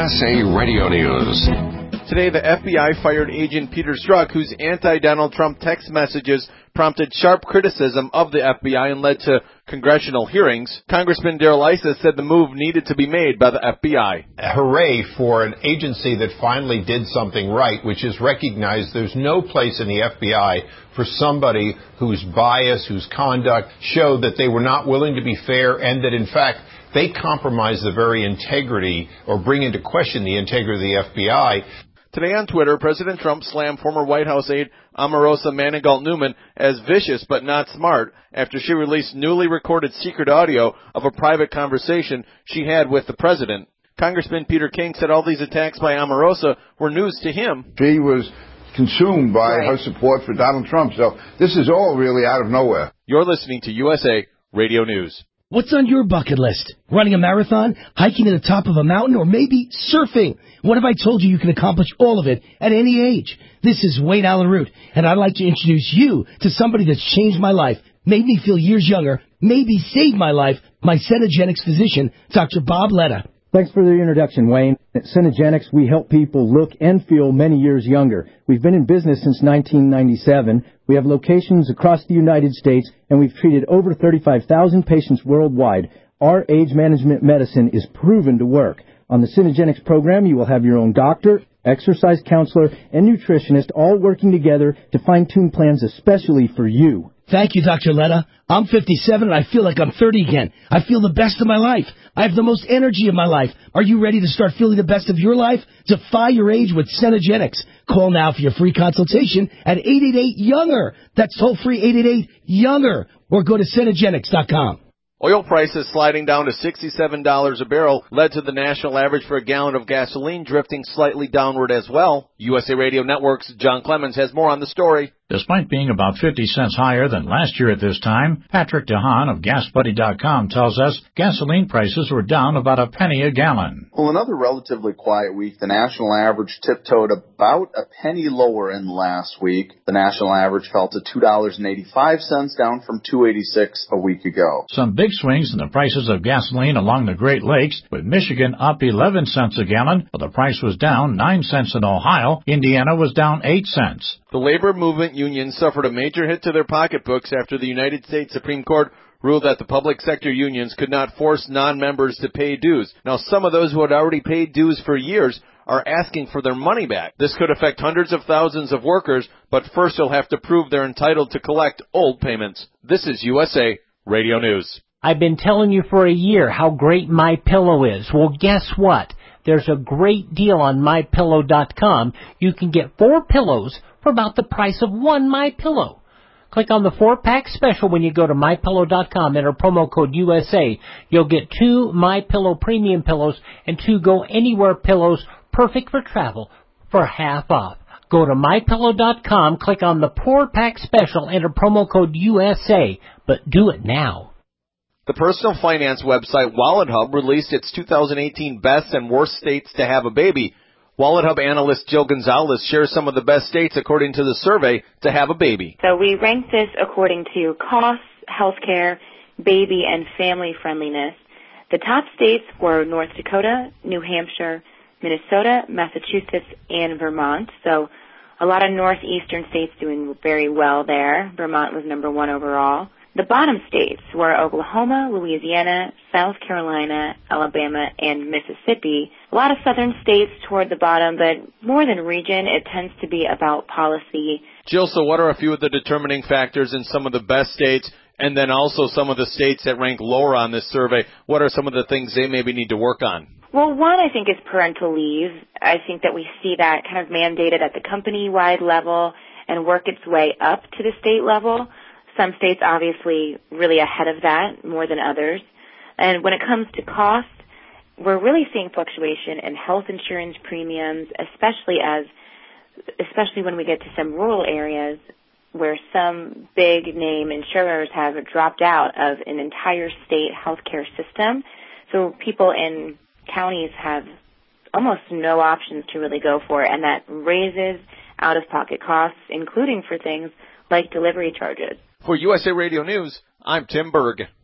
USA Radio News. Today, the FBI fired Agent Peter Strzok, whose anti-Donald Trump text messages prompted sharp criticism of the FBI and led to congressional hearings. Congressman Darrell Issa said the move needed to be made by the FBI. Hooray for an agency that finally did something right, which is recognize there's no place in the FBI for somebody whose bias, whose conduct showed that they were not willing to be fair and that, in fact, they compromise the very integrity or bring into question the integrity of the FBI. Today on Twitter, President Trump slammed former White House aide Omarosa Manigault-Newman as vicious but not smart after she released newly recorded secret audio of a private conversation she had with the president. Congressman Peter King said all these attacks by Omarosa were news to him. She was consumed by her support for Donald Trump, so this is all really out of nowhere. You're listening to USA Radio News. What's on your bucket list? Running a marathon, hiking to the top of a mountain, or maybe surfing? What if I told you can accomplish all of it at any age? This is Wayne Allen Root, and I'd like to introduce you to somebody that's changed my life, made me feel years younger, maybe saved my life, my Cenegenics physician, Dr. Bob Letta. Thanks for the introduction, Wayne. At Cenegenics, we help people look and feel many years younger. We've been in business since 1997. We have locations across the United States, and we've treated over 35,000 patients worldwide. Our age management medicine is proven to work. On the Cenegenics program, you will have your own doctor, exercise counselor, and nutritionist all working together to fine-tune plans especially for you. Thank you, Dr. Letta. I'm 57 and I feel like I'm 30 again. I feel the best of my life. I have the most energy of my life. Are you ready to start feeling the best of your life? Defy your age with Cenegenics. Call now for your free consultation at 888-YOUNGER. That's toll-free 888-YOUNGER. Or go to Cenegenics.com. Oil prices sliding down to $67 a barrel led to the national average for a gallon of gasoline drifting slightly downward as well. USA Radio Network's John Clemens has more on the story. Despite being about 50 cents higher than last year at this time, Patrick DeHaan of GasBuddy.com tells us gasoline prices were down about a penny a gallon. Well, another relatively quiet week. The national average tiptoed about a penny lower in last week. The national average fell to $2.85, down from $2.86 a week ago. Some big swings in the prices of gasoline along the Great Lakes, with Michigan up 11 cents a gallon, while the price was down 9 cents in Ohio. Indiana was down 8 cents. The labor movement unions suffered a major hit to their pocketbooks after the United States Supreme Court ruled that the public sector unions could not force non-members to pay dues. Now, some of those who had already paid dues for years are asking for their money back. This could affect hundreds of thousands of workers, but first they'll have to prove they're entitled to collect old payments. This is USA Radio News. I've been telling you for a year how great MyPillow is. Well, guess what? There's a great deal on MyPillow.com. You can get 4 pillows for about the price of 1 MyPillow. Click on the 4-pack special when you go to MyPillow.com. Enter promo code USA. You'll get 2 MyPillow premium pillows and 2 Go Anywhere pillows, perfect for travel, for half off. Go to MyPillow.com, click on the 4-pack special, enter promo code USA, but do it now. The personal finance website WalletHub released its 2018 best and worst states to have a baby. WalletHub analyst Jill Gonzalez shares some of the best states according to the survey to have a baby. So we ranked this according to costs, healthcare, baby, and family friendliness. The top states were North Dakota, New Hampshire, Minnesota, Massachusetts, and Vermont. So a lot of northeastern states doing very well there. Vermont was number 1 overall. The bottom states were Oklahoma, Louisiana, South Carolina, Alabama, and Mississippi. A lot of southern states toward the bottom, but more than region, it tends to be about policy. Jill, so what are a few of the determining factors in some of the best states, and then also some of the states that rank lower on this survey? What are some of the things they maybe need to work on? Well, one, I think, is parental leave. I think that we see that kind of mandated at the company-wide level and work its way up to the state level. Some states obviously really ahead of that more than others. And when it comes to cost, we're really seeing fluctuation in health insurance premiums, especially when we get to some rural areas where some big name insurers have dropped out of an entire state healthcare system. So people in counties have almost no options to really go for, and that raises out-of-pocket costs, including for things like delivery charges. For USA Radio News, I'm Tim Berg.